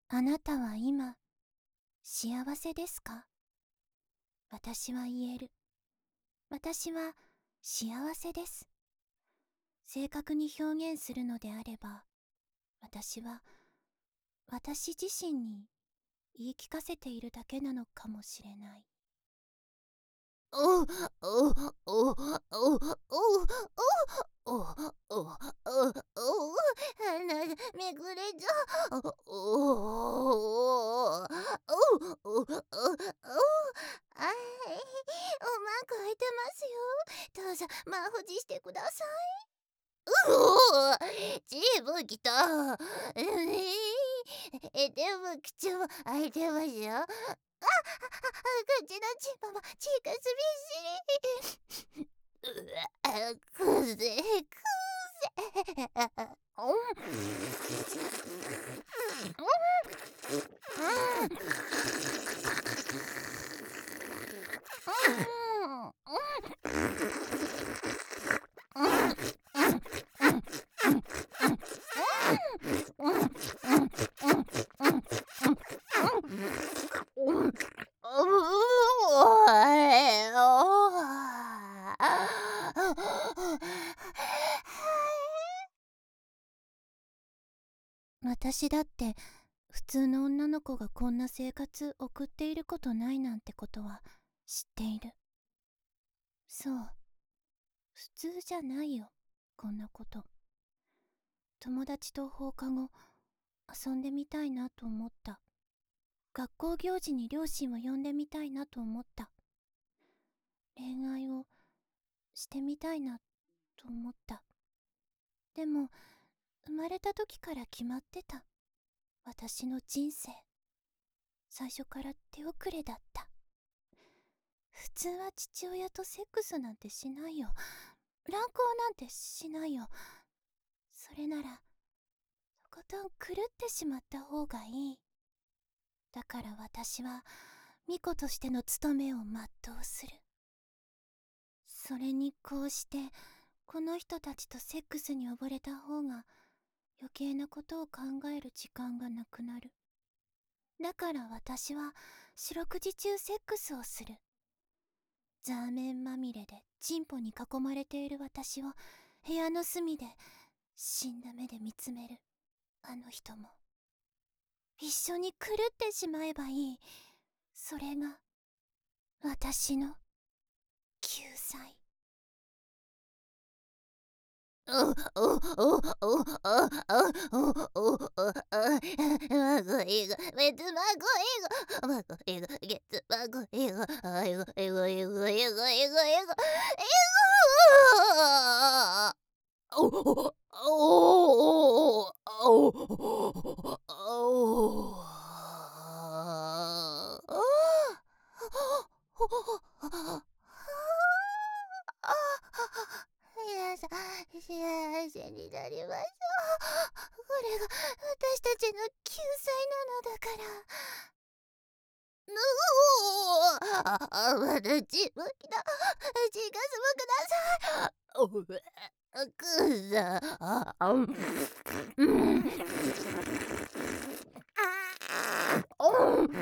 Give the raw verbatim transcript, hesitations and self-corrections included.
あなたは今、幸せですか？私は言える。私は幸せです。正確に表現するのであれば、私は私自身に言い聞かせているだけなのかもしれない。 おうおうおうおうおうおうおうおうおうおう鼻めぐれじゃ。おおおおおおおあい、うまく開いてますよ。どうぞ満を持してください。うお十分きた。ええでも口も開いてますよ。あ、口のチンポもチークスびっしり。うわ、くぜくぜ。おん。 私だって普通の女の子がこんな生活送っていることないなんてことは知っている。そう、普通じゃないよ、こんなこと。友達と放課後遊んでみたいなと思った。学校行事に両親を呼んでみたいなと思った。恋愛をしてみたいなと思った。でも生まれた時から決まってた。私の人生、最初から手遅れだった。普通は父親とセックスなんてしないよ。乱行なんてしないよ。それならとことん狂ってしまった方がいい。だから私は巫女としての務めを全うする。それにこうしてこの人たちとセックスに溺れた方が余計なことを考える時間がなくなる。だから私は四六時中セックスをする。ザーメンまみれでチンポに囲まれている私を部屋の隅で死んだ目で見つめるあの人も一緒に狂ってしまえばいい。それが私の救済。 おおおおおおおおおまごいがめつまごいがまごいがげつまごいがあいごいごいごいごいごいごいごいおおおおおお皆さん幸せになりましょう。これが私たちの救済なのだから。ぬおああまだちむきだ。ちがすむください。おくさああんうんおん